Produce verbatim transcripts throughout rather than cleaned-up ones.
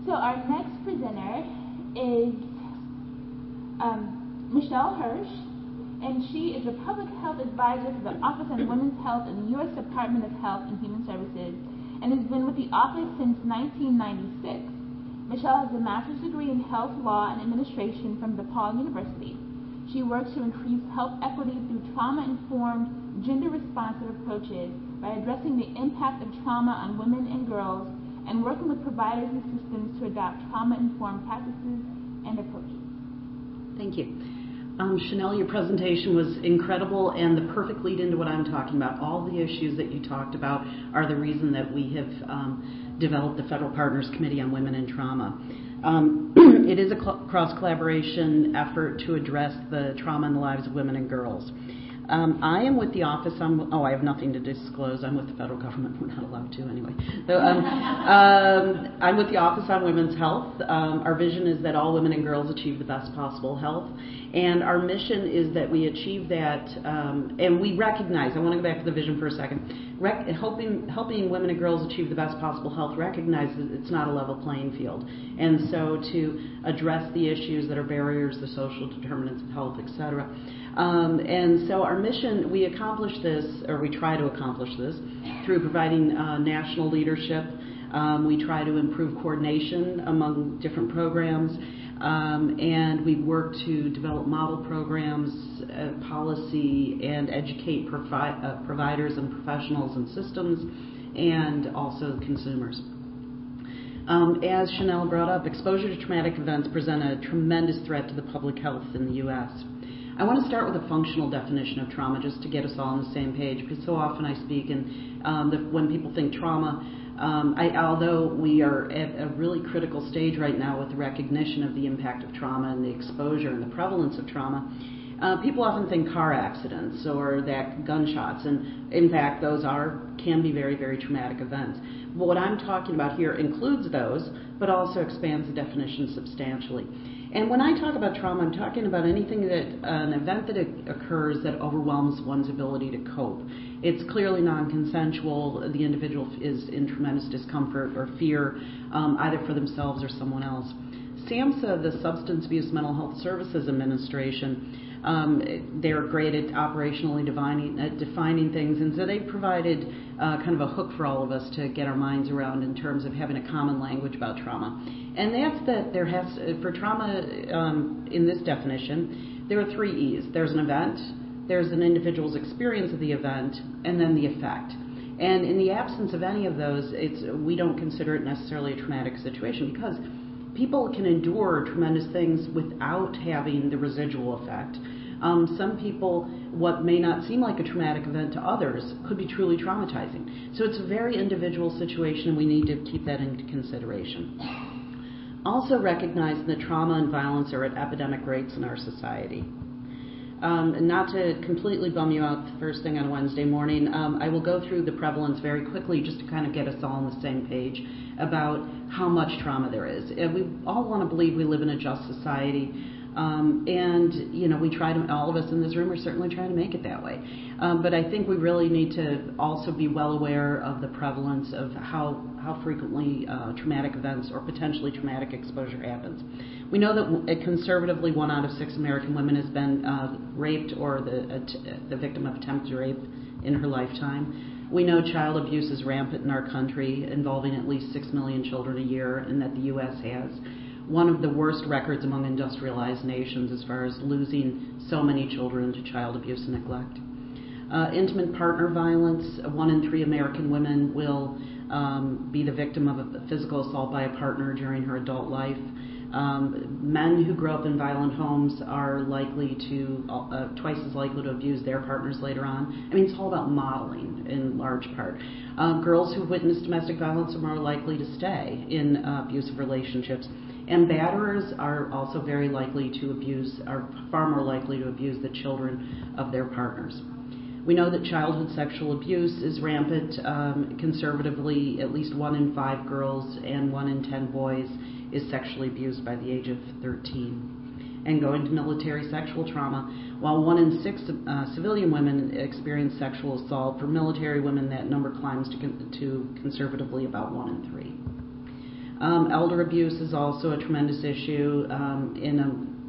So our next presenter is um, Michelle Hirsch, and she is a public health advisor for the Office on Women's Health in the U S Department of Health and Human Services, and has been with the office since nineteen ninety-six. Michelle has a master's degree in health law and administration from DePaul University. She works to increase health equity through trauma-informed, gender-responsive approaches by addressing the impact of trauma on women and girls and working with providers and systems to adopt trauma-informed practices and approaches. Thank you. Um, Chanel, your presentation was incredible and the perfect lead into what I'm talking about. All the issues that you talked about are the reason that we have um, developed the Federal Partners Committee on Women and Trauma. Um, it is a cl- cross-collaboration effort to address the trauma in the lives of women and girls. Um, I am with the Office on, oh, I have nothing to disclose. I'm with the federal government. We're not allowed to anyway. So, um, um, I'm with the Office on Women's Health. Um, our vision is that all women and girls achieve the best possible health. And our mission is that we achieve that, um, and we recognize, I want to go back to the vision for a second, Rec- helping, helping women and girls achieve the best possible health recognizes it's not a level playing field. And so to address the issues that are barriers, the social determinants of health, et cetera. Um, and so our mission, we accomplish this, or we try to accomplish this, through providing uh, national leadership. Um, we try to improve coordination among different programs. Um, and we work to develop model programs, uh, policy, and educate provi- uh, providers and professionals and systems, and also consumers. Um, as Chanel brought up, exposure to traumatic events present a tremendous threat to the public health in the U S I want to start with a functional definition of trauma, just to get us all on the same page, because so often I speak, and um, the, when people think trauma, Um, I, although we are at a really critical stage right now with the recognition of the impact of trauma and the exposure and the prevalence of trauma, uh, people often think car accidents or that gunshots, and in fact those are can be very, very traumatic events. But what I'm talking about here includes those, but also expands the definition substantially. And when I talk about trauma, I'm talking about anything that, uh, an event that occurs that overwhelms one's ability to cope. It's clearly non-consensual. The individual is in tremendous discomfort or fear, um, either for themselves or someone else. SAMHSA, the Substance Abuse Mental Health Services Administration, um, they're great at operationally defining, at defining things, and so they provided uh, kind of a hook for all of us to get our minds around in terms of having a common language about trauma. And that's that there has, for trauma um, in this definition, there are three E's. There's an event, there's an individual's experience of the event, and then the effect. And in the absence of any of those, it's we don't consider it necessarily a traumatic situation, because people can endure tremendous things without having the residual effect. Um, some people, what may not seem like a traumatic event to others could be truly traumatizing. So it's a very individual situation, and we need to keep that into consideration. Also recognize that trauma and violence are at epidemic rates in our society. Um, and not to completely bum you out the first thing on a Wednesday morning, um, I will go through the prevalence very quickly just to kind of get us all on the same page about how much trauma there is. And we all want to believe we live in a just society. Um, and, you know, we try to, all of us in this room are certainly trying to make it that way. Um, but I think we really need to also be well aware of the prevalence of how, how frequently uh, traumatic events or potentially traumatic exposure happens. We know that conservatively one out of six American women has been uh, raped or the, uh, the victim of attempted rape in her lifetime. We know child abuse is rampant in our country, involving at least six million children a year, and that the U S has one of the worst records among industrialized nations as far as losing so many children to child abuse and neglect. Uh, intimate partner violence, one in three American women will um, be the victim of a physical assault by a partner during her adult life. Um, men who grow up in violent homes are likely to, uh, twice as likely to abuse their partners later on. I mean, it's all about modeling in large part. Uh, girls who witness domestic violence are more likely to stay in uh, abusive relationships. And batterers are also very likely to abuse, are far more likely to abuse the children of their partners. We know that childhood sexual abuse is rampant. Um, conservatively, at least one in five girls and one in ten boys is sexually abused by the age of thirteen. And going to military sexual trauma, while one in six uh, civilian women experience sexual assault, for military women that number climbs to, con- to conservatively about one in three. Um, elder abuse is also a tremendous issue. Um, in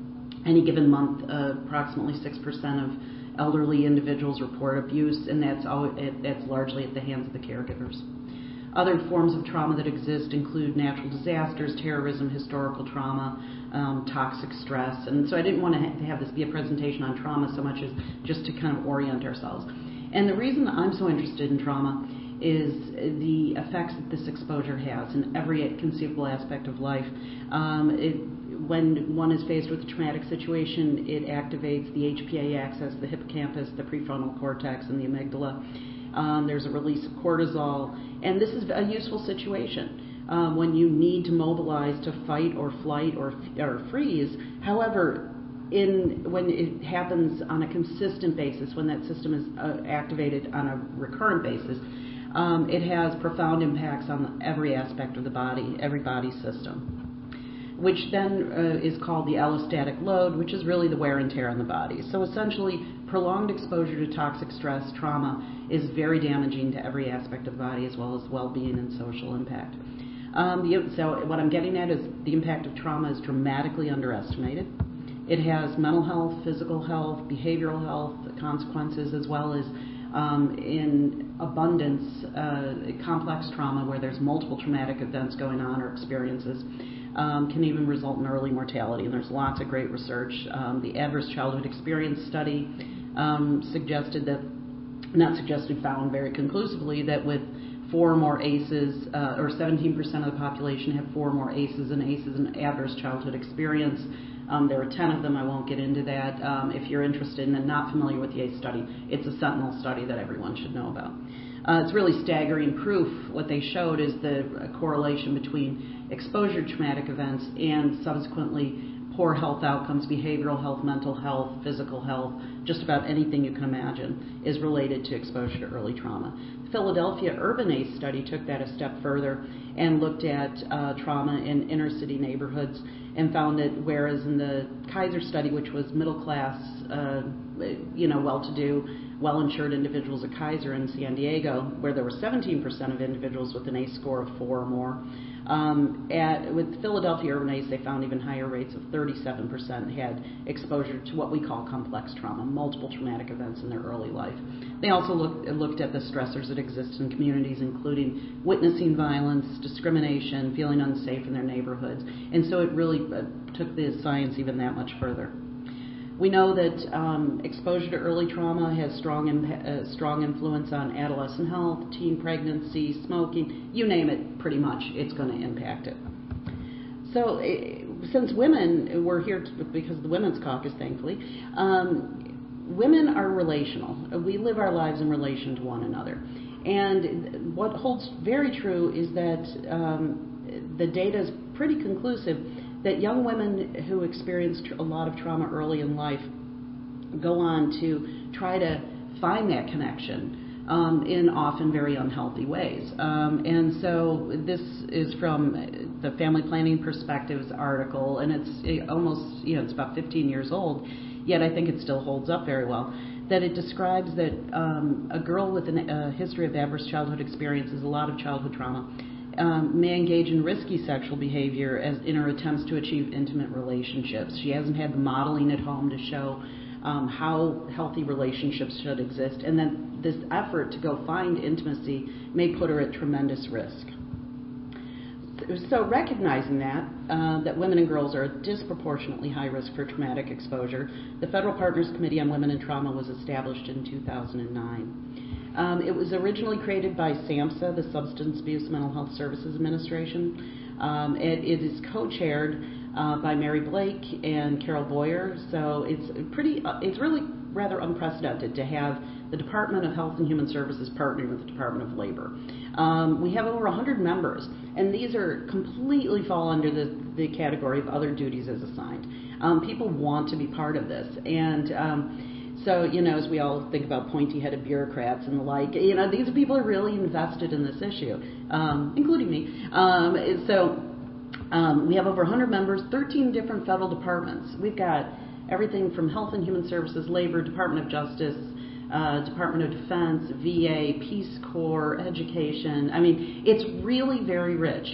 a, any given month, uh, approximately six percent of elderly individuals report abuse, and that's, always, that's largely at the hands of the caregivers. Other forms of trauma that exist include natural disasters, terrorism, historical trauma, um, toxic stress. And so I didn't want to ha- have this be a presentation on trauma so much as just to kind of orient ourselves. And the reason that I'm so interested in trauma is the effects that this exposure has in every conceivable aspect of life. Um, it, when one is faced with a traumatic situation, it activates the H P A axis, the hippocampus, the prefrontal cortex, and the amygdala. Um, there's a release of cortisol, and this is a useful situation um, when you need to mobilize to fight or flight or, or freeze. However, in when it happens on a consistent basis, when that system is uh, activated on a recurrent basis, um, it has profound impacts on every aspect of the body, every body system, which then uh, is called the allostatic load, which is really the wear and tear on the body. So essentially, prolonged exposure to toxic stress, trauma, is very damaging to every aspect of the body, as well as well-being and social impact. Um, the, so what I'm getting at is the impact of trauma is dramatically underestimated. It has mental health, physical health, behavioral health consequences, as well as um, in abundance, uh, complex trauma where there's multiple traumatic events going on or experiences. Um, can even result in early mortality. And there's lots of great research. Um, the Adverse Childhood Experience Study um, suggested that, not suggested, found very conclusively that with four or more A C Es, uh, or seventeen percent of the population have four or more A C Es, and A C Es in Adverse Childhood Experience. Um, there are ten of them. I won't get into that. Um, if you're interested and not familiar with the A C E study, it's a sentinel study that everyone should know about. Uh, it's really staggering proof. What they showed is the correlation between exposure to traumatic events and subsequently poor health outcomes, behavioral health, mental health, physical health, just about anything you can imagine is related to exposure to early trauma. The Philadelphia Urban A C E study took that a step further and looked at uh, trauma in inner city neighborhoods and found that whereas in the Kaiser study, which was middle class, uh, you know, well-to-do, well-insured individuals at Kaiser in San Diego, where there were seventeen percent of individuals with an A C E score of four or more. Um, at, with Philadelphia Urban A C E, they found even higher rates of thirty-seven percent had exposure to what we call complex trauma, multiple traumatic events in their early life. They also looked, looked at the stressors that exist in communities, including witnessing violence, discrimination, feeling unsafe in their neighborhoods. And so it really uh, took the science even that much further. We know that um, exposure to early trauma has strong impa- uh, strong influence on adolescent health, teen pregnancy, smoking, you name it, pretty much, it's going to impact it. So uh, since women, we're here to, because of the Women's Caucus, thankfully, um, women are relational. We live our lives in relation to one another. And what holds very true is that um, the data is pretty conclusive that young women who experience a lot of trauma early in life go on to try to find that connection um, in often very unhealthy ways. Um, and so this is from the Family Planning Perspectives article, and it's it almost, you know, it's about fifteen years old, yet I think it still holds up very well, that it describes that um, a girl with an, a history of adverse childhood experiences, a lot of childhood trauma, Um, may engage in risky sexual behavior as in her attempts to achieve intimate relationships. She hasn't had the modeling at home to show um, how healthy relationships should exist, and then this effort to go find intimacy may put her at tremendous risk. So recognizing that, uh, that women and girls are at disproportionately high risk for traumatic exposure, the Federal Partners Committee on Women and Trauma was established in two thousand nine. Um, it was originally created by SAMHSA, the Substance Abuse Mental Health Services Administration. Um, it, it is co-chaired uh, by Mary Blake and Carol Boyer. So it's pretty, uh, it's really rather unprecedented to have the Department of Health and Human Services partnering with the Department of Labor. Um, we have over one hundred members, and these are completely fall under the, the category of other duties as assigned. Um, people want to be part of this, and um, So, you know, as we all think about pointy-headed bureaucrats and the like, you know, these people are really invested in this issue, um, including me. Um, so um, we have over one hundred members, thirteen different federal departments. We've got everything from Health and Human Services, Labor, Department of Justice, uh, Department of Defense, V A, Peace Corps, Education. I mean, it's really very rich.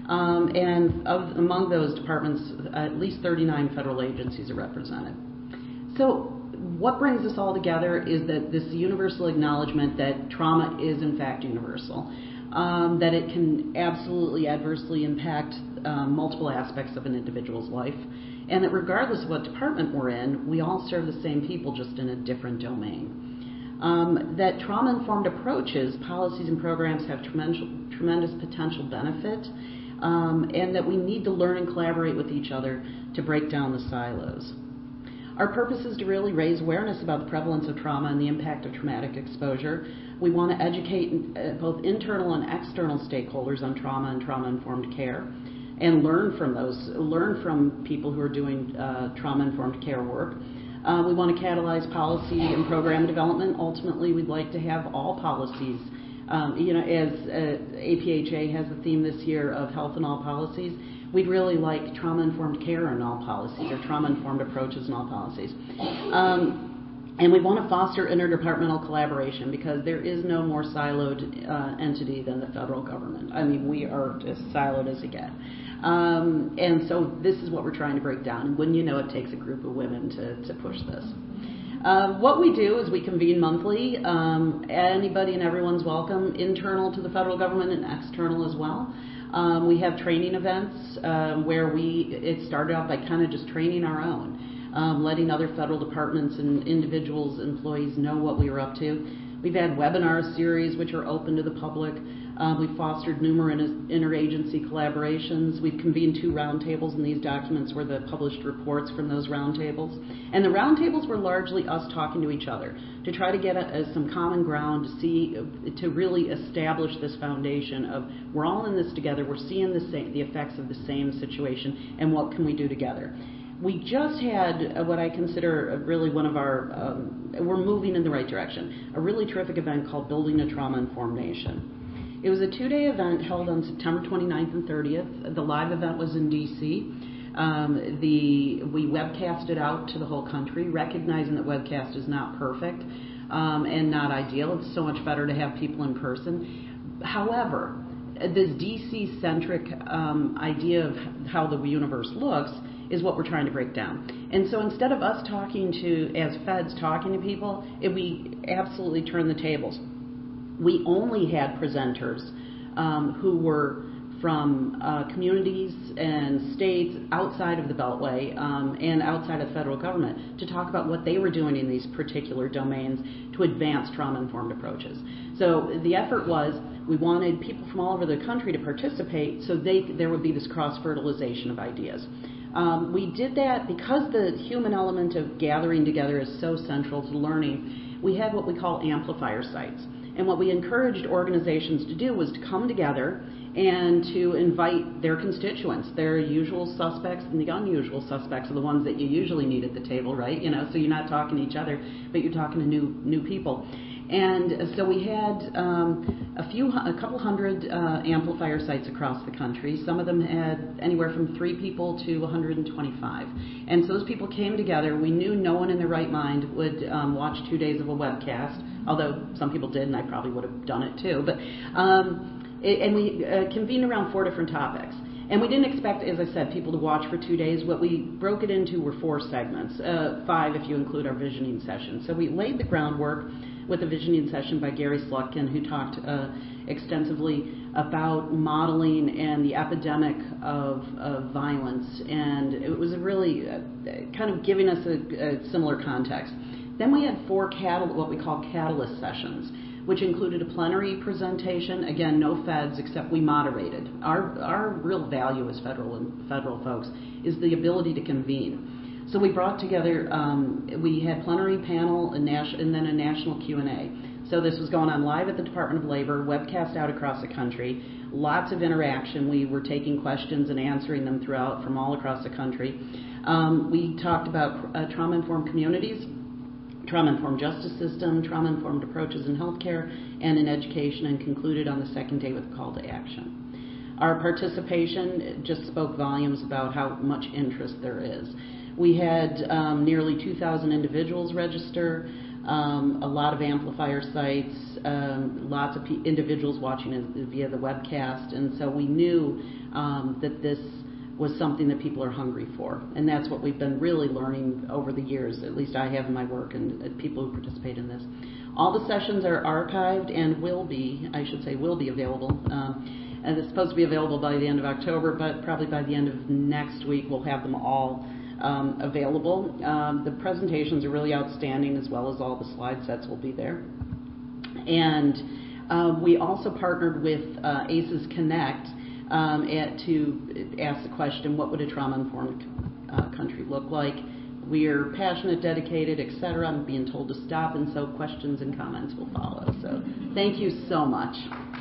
Um, and of, among those departments, at least thirty-nine federal agencies are represented. So what brings us all together is that this universal acknowledgement that trauma is in fact universal, um, that it can absolutely adversely impact um, multiple aspects of an individual's life, and that regardless of what department we're in, we all serve the same people, just in a different domain. Um, that trauma-informed approaches, policies, and programs have tremendous, tremendous potential benefit, um, and that we need to learn and collaborate with each other to break down the silos. Our purpose is to really raise awareness about the prevalence of trauma and the impact of traumatic exposure. We want to educate uh, both internal and external stakeholders on trauma and trauma-informed care, and learn from those, learn from people who are doing uh, trauma-informed care work. Uh, we want to catalyze policy and program development. Ultimately, we'd like to have all policies. Um, you know, as uh, A P H A has the theme this year of health in all policies, we'd really like trauma-informed care in all policies, or trauma-informed approaches in all policies. Um, and we want to foster interdepartmental collaboration, because there is no more siloed uh, entity than the federal government. I mean, we are as siloed as it gets. Um, and so this is what we're trying to break down. And wouldn't you know, it takes a group of women to, to push this. Uh, what we do is we convene monthly. Um, anybody and everyone's welcome, internal to the federal government and external as well. Um, we have training events um, where we, it started out by kind of just training our own, um, letting other federal departments and individuals, employees know what we were up to. We've had webinar series which are open to the public. Um, we've fostered numerous interagency collaborations. We've convened two roundtables, and these documents were the published reports from those roundtables. And the roundtables were largely us talking to each other to try to get a, a, some common ground, to see, to really establish this foundation of we're all in this together, we're seeing the same, the effects of the same situation, and what can we do together. We just had what I consider really one of our, um, we're moving in the right direction, a really terrific event called Building a Trauma-Informed Nation. It was a two-day event held on September twenty-ninth and thirtieth. The live event was in D C Um, the, we webcast it out to the whole country, recognizing that webcast is not perfect um, and not ideal. It's so much better to have people in person. However, this D C-centric um, idea of how the universe looks is what we're trying to break down. And so instead of us talking to, as feds, talking to people, it, we absolutely turned the tables. We only had presenters um, who were from uh, communities and states outside of the Beltway um, and outside of the federal government to talk about what they were doing in these particular domains to advance trauma-informed approaches. So the effort was we wanted people from all over the country to participate so they, there would be this cross-fertilization of ideas. Um, we did that because the human element of gathering together is so central to learning. We had what we call amplifier sites. And what we encouraged organizations to do was to come together and to invite their constituents, their usual suspects, and the unusual suspects are the ones that you usually need at the table, right? You know, so you're not talking to each other, but you're talking to new new people. And so we had um, a few, a couple hundred uh, amplifier sites across the country. Some of them had anywhere from three people to one hundred twenty-five. And so those people came together. We knew no one in their right mind would um, watch two days of a webcast, although some people did, and I probably would have done it too. But um, it, and we uh, convened around four different topics. And we didn't expect, as I said, people to watch for two days. What we broke it into were four segments, uh, five if you include our visioning session. So we laid the groundwork with a visioning session by Gary Slutkin, who talked uh, extensively about modeling and the epidemic of, of violence. And it was a really uh, kind of giving us a, a similar context. Then we had four catal- what we call catalyst sessions, which included a plenary presentation. Again, no feds, except we moderated. Our our real value as federal and federal folks is the ability to convene. So we brought together, um, we had plenary panel and, nas- and then a national Q and A. So this was going on live at the Department of Labor, webcast out across the country, lots of interaction. We were taking questions and answering them throughout from all across the country. Um, we talked about uh, trauma-informed communities, trauma-informed justice system, trauma-informed approaches in healthcare, and in education, and concluded on the second day with a call to action. Our participation just spoke volumes about how much interest there is. We had um, nearly two thousand individuals register, um, a lot of amplifier sites, um, lots of p- individuals watching it via the webcast, and so we knew um, that this was something that people are hungry for. And that's what we've been really learning over the years, at least I have in my work and uh, people who participate in this. All the sessions are archived and will be, I should say, will be available. Um, and it's supposed to be available by the end of October, but probably by the end of next week we'll have them all um, available. Um, the presentations are really outstanding, as well as all the slide sets will be there. And uh, we also partnered with uh, ACES Connect um, at, to ask the question, what would a trauma-informed uh, country look like? We're passionate, dedicated, et cetera. I'm being told to stop, and so questions and comments will follow. So thank you so much.